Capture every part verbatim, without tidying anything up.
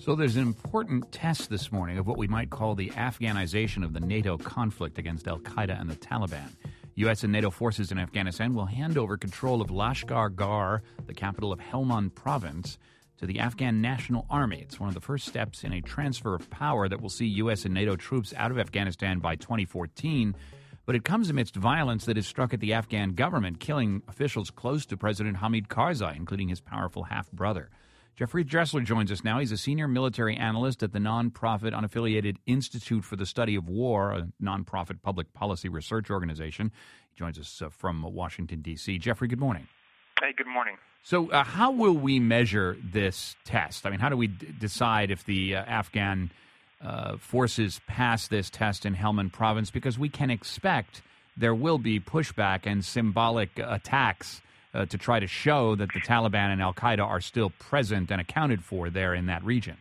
So there's an important test this morning of what we might call the Afghanization of the NATO conflict against al-Qaeda and the Taliban. U S and NATO forces in Afghanistan will hand over control of Lashkar-Gah, the capital of Helmand province, to the Afghan National Army. It's one of the first steps in a transfer of power that will see U S and NATO troops out of Afghanistan by twenty fourteen. But it comes amidst violence that has struck at the Afghan government, killing officials close to President Hamid Karzai, including his powerful half-brother. Jeffrey Dressler joins us now. He's a senior military analyst at the nonprofit unaffiliated Institute for the Study of War, a nonprofit public policy research organization. He joins us uh, from Washington, D C. Jeffrey, good morning. Hey, good morning. So uh, how will we measure this test? I mean, how do we d- decide if the uh, Afghan uh, forces pass this test in Helmand province? Because we can expect there will be pushback and symbolic attacks Uh, to try to show that the Taliban and al-Qaeda are still present and accounted for there in that region.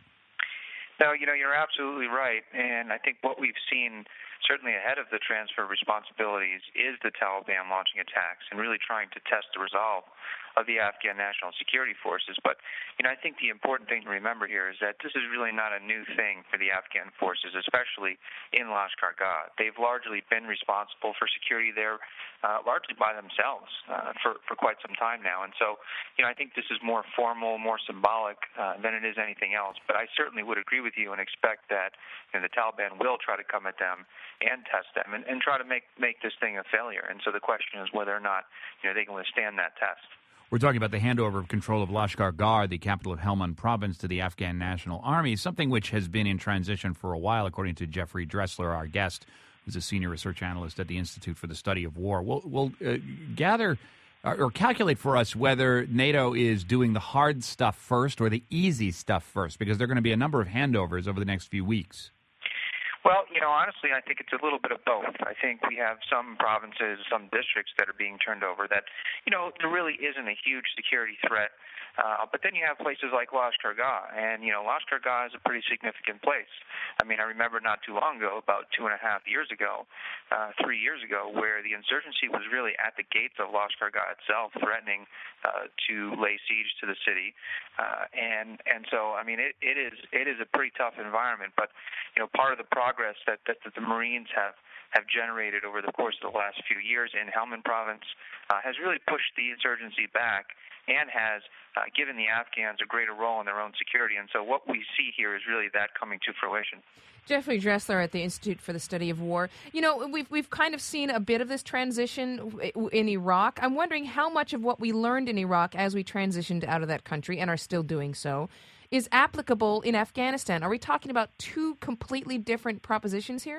No, you know, you're absolutely right. And I think what we've seen, certainly ahead of the transfer of responsibilities, is the Taliban launching attacks and really trying to test the resolve of the Afghan National Security Forces. But, you know, I think the important thing to remember here is that this is really not a new thing for the Afghan forces, especially in Lashkar-Gah. They've largely been responsible for security there, uh, largely by themselves uh, for, for quite some time now. And so, you know, I think this is more formal, more symbolic uh, than it is anything else. But I certainly would agree with you and expect that, you know, the Taliban will try to come at them and test them and, and try to make, make this thing a failure. And so the question is whether or not, you know, they can withstand that test. We're talking about the handover of control of Lashkar-Gah, the capital of Helmand province, to the Afghan National Army, something which has been in transition for a while, according to Jeffrey Dressler, our guest, who's a senior research analyst at the Institute for the Study of War. We'll, we'll uh, gather or calculate for us whether NATO is doing the hard stuff first or the easy stuff first, because there are going to be a number of handovers over the next few weeks. Well, you know, honestly, I think it's a little bit of both. I think we have some provinces, some districts that are being turned over that, you know, there really isn't a huge security threat. Uh, but then you have places like Lashkar-Gah, and, you know, Lashkar-Gah is a pretty significant place. I mean, I remember not too long ago, about two and a half years ago, uh, three years ago, where the insurgency was really at the gates of Lashkar-Gah itself, threatening uh, to lay siege to the city. Uh, and and so, I mean, it, it is it is a pretty tough environment. But, you know, part of the progress that, that, that the Marines have have generated over the course of the last few years in Helmand province uh, has really pushed the insurgency back and has uh, given the Afghans a greater role in their own security. And so what we see here is really that coming to fruition. Jeffrey Dressler at the Institute for the Study of War. You know, we've we've kind of seen a bit of this transition in Iraq. I'm wondering how much of what we learned in Iraq as we transitioned out of that country and are still doing so is applicable in Afghanistan. Are we talking about two completely different propositions here?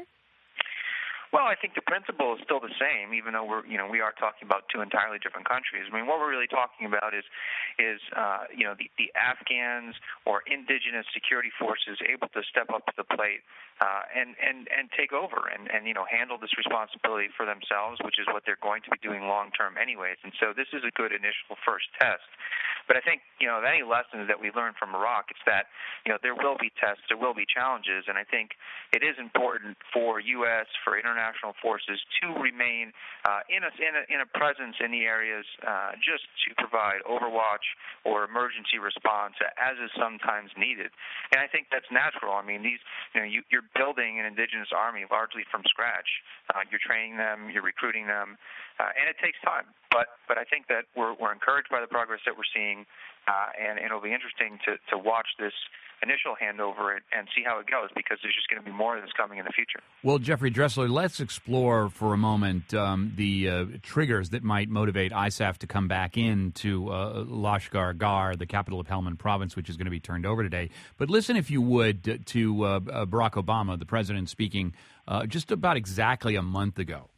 Well, I think the principle is still the same, even though we're, you know, we are talking about two entirely different countries. I mean, what we're really talking about is, is uh, you know, the, the Afghans or indigenous security forces able to step up to the plate uh, and, and, and take over and, and, you know, handle this responsibility for themselves, which is what they're going to be doing long term anyways. And so this is a good initial first test. But I think, you know, any lessons that we learned from Iraq, it's that, you know, there will be tests, there will be challenges, and I think it is important for U S, for international forces to remain uh, in, a, in, a, in a presence in the areas uh, just to provide overwatch or emergency response as is sometimes needed. And I think that's natural. I mean, these, you know, you, you're building an indigenous army largely from scratch. Uh, you're training them, you're recruiting them, uh, and it takes time. But but I think that we're we're encouraged by the progress that we're seeing, uh, and, and it'll be interesting to, to watch this initial handover and, and see how it goes, because there's just going to be more of this coming in the future. Well, Jeffrey Dressler, let's explore for a moment um, the uh, triggers that might motivate I S A F to come back into uh, Lashkar-Gah, the capital of Helmand province, which is going to be turned over today. But listen, if you would, to uh, uh, Barack Obama, the president, speaking uh, just about exactly a month ago.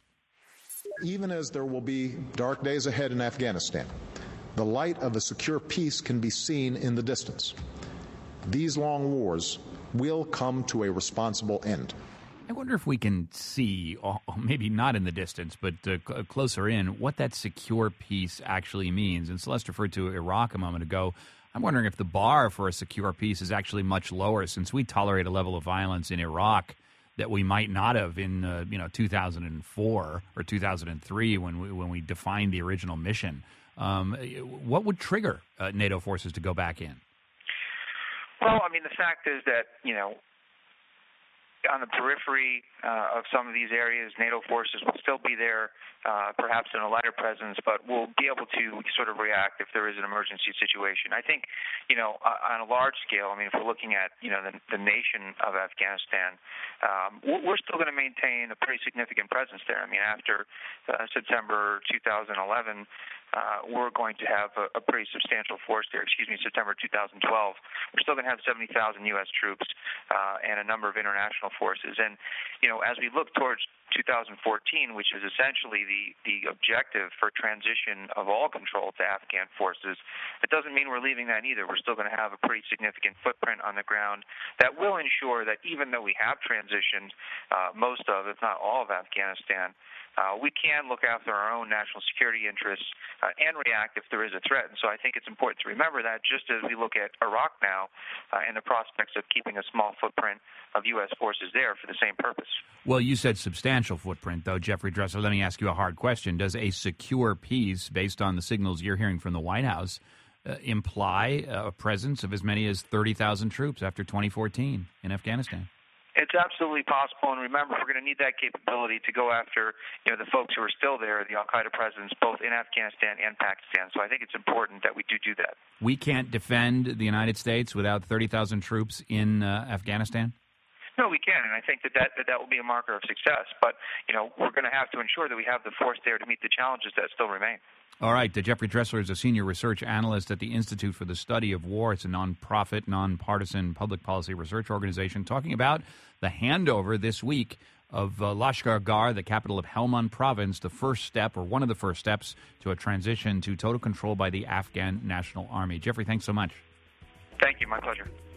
Even as there will be dark days ahead in Afghanistan, the light of a secure peace can be seen in the distance. These long wars will come to a responsible end. I wonder if we can see, maybe not in the distance, but uh, closer in, what that secure peace actually means. And Celeste referred to Iraq a moment ago. I'm wondering if the bar for a secure peace is actually much lower, since we tolerate a level of violence in Iraq that we might not have in uh, you know two thousand four or two thousand three when we, when we defined the original mission. Um, what would trigger uh, NATO forces to go back in? Well, I mean, the fact is that, you know, on the periphery uh, of some of these areas, NATO forces will still be there, uh, perhaps in a lighter presence, but we'll be able to sort of react if there is an emergency situation. I think, you know, uh, on a large scale, I mean, if we're looking at, you know, the, the nation of Afghanistan, um, we're still going to maintain a pretty significant presence there. I mean, after uh, September two thousand eleven, Uh, we're going to have a, a pretty substantial force there. Excuse me, September two thousand twelve. We're still going to have seventy thousand U S troops uh, and a number of international forces. And, you know, as we look towards two thousand fourteen, which is essentially the, the objective for transition of all control to Afghan forces, it doesn't mean we're leaving that either. We're still going to have a pretty significant footprint on the ground that will ensure that even though we have transitioned uh, most of, if not all of Afghanistan, Uh, we can look after our own national security interests uh, and react if there is a threat. And so I think it's important to remember that just as we look at Iraq now uh, and the prospects of keeping a small footprint of U S forces there for the same purpose. Well, you said substantial footprint, though, Jeffrey Dressler. Let me ask you a hard question. Does a secure peace, based on the signals you're hearing from the White House, uh, imply a presence of as many as thirty thousand troops after twenty fourteen in Afghanistan? It's absolutely possible, and remember, we're going to need that capability to go after, you know, the folks who are still there, the Al-Qaeda presence, both in Afghanistan and Pakistan. So I think it's important that we do do that. We can't defend the United States without thirty thousand troops in uh, Afghanistan? No, we can, and I think that that, that that will be a marker of success. But, you know, we're going to have to ensure that we have the force there to meet the challenges that still remain. All right. Uh, Jeffrey Dressler is a senior research analyst at the Institute for the Study of War. It's a nonprofit, nonpartisan public policy research organization talking about the handover this week of uh, Lashkar Gah, the capital of Helmand province, the first step or one of the first steps to a transition to total control by the Afghan National Army. Jeffrey, thanks so much. Thank you. My pleasure.